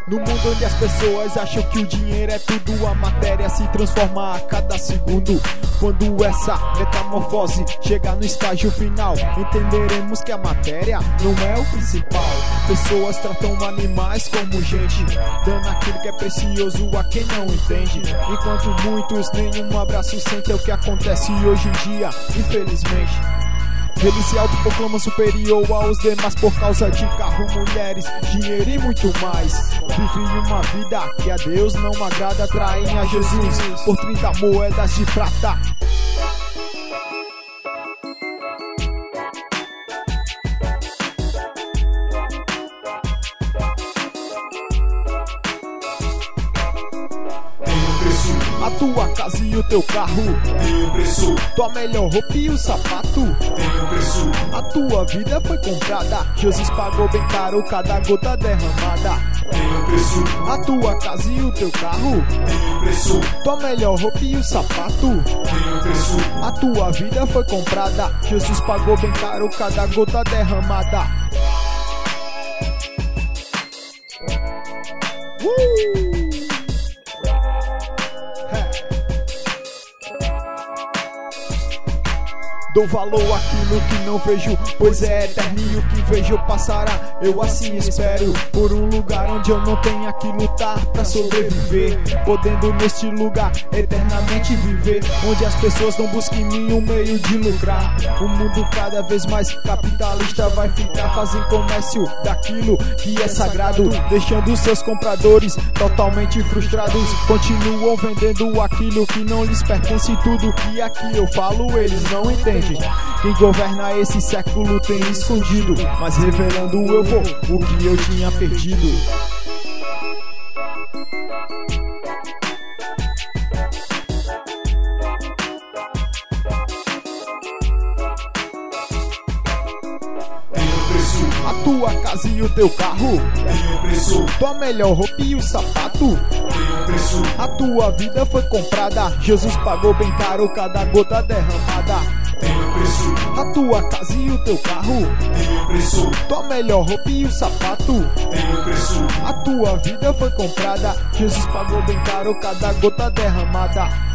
No mundo onde as pessoas acham que o dinheiro é tudo, a matéria se transforma a cada segundo. Quando essa metamorfose chegar no estágio final, entenderemos que a matéria não é o principal. Pessoas tratam animais como gente, dando aquilo que é precioso a quem não entende. Enquanto muitos nenhum abraço sentem, é o que acontece hoje em dia, infelizmente. Eles se autoproclamam superior aos demais por causa de carro, mulheres, dinheiro e muito mais. Vivem uma vida que a Deus não agrada, traem a Jesus por 30 moedas de prata. A tua casa e o teu carro tem um preço. Tua melhor roupa e o sapato Tem um preço. A tua vida foi comprada, Jesus pagou bem caro cada gota derramada. Tem um preço. A tua casa e o teu carro Tem um preço. Tua melhor roupa e o sapato Tem um preço. A tua vida foi comprada, Jesus pagou bem caro cada gota derramada. Dou valor àquilo que não vejo, pois é eterno e o que vejo passará. Eu assim espero por um lugar onde eu não tenha que lutar pra sobreviver, podendo neste lugar eternamente viver, onde as pessoas não busquem em mim um meio de lucrar. O mundo cada vez mais capitalista vai ficar fazendo comércio daquilo que é sagrado, deixando seus compradores totalmente frustrados. Continuam vendendo aquilo que não lhes pertence, tudo que aqui eu falo eles não entendem. Quem governa esse século tem escondido, mas revelando eu vou o que eu tinha perdido. Tem um preço. A tua casa e o teu carro Tem um preço. Tua melhor roupa e o sapato Tem um preço. A tua vida foi comprada, Jesus pagou bem caro cada gota derramada. Tem um preço. A tua casa e o teu carro Tem um preço. Tua melhor roupa e o sapato Tem um preço. A tua vida foi comprada, Jesus pagou bem caro cada gota derramada.